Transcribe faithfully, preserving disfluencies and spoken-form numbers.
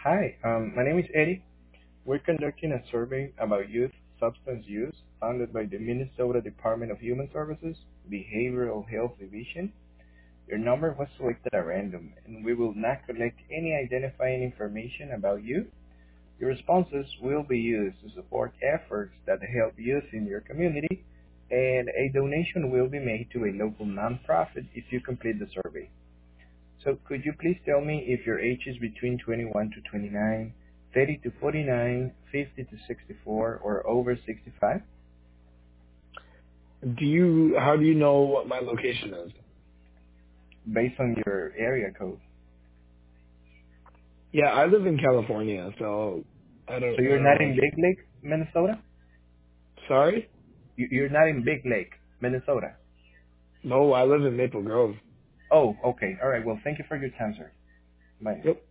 Hi, um, my name is Eddie. We're conducting a survey about youth substance use funded by the Minnesota Department of Human Services Behavioral Health Division. Your number was selected at random, and we will not collect any identifying information about you. Your responses will be used to support efforts that help youth in your community, and a donation will be made to a local nonprofit if you complete the survey. So could you please tell me if your age is between twenty-one to twenty-nine, thirty to forty-nine, fifty to sixty-four, or over sixty-five? Do you? How do you know what my location is? Based on your area code. Yeah, I live in California, so I don't. So I you're don't not know. in If, Big Lake, Minnesota? sorry? You- You're not in Big Lake, Minnesota. No, I live in Maple Grove. Oh, okay. All right. Well, thank you for your time, sir. Bye. Yep.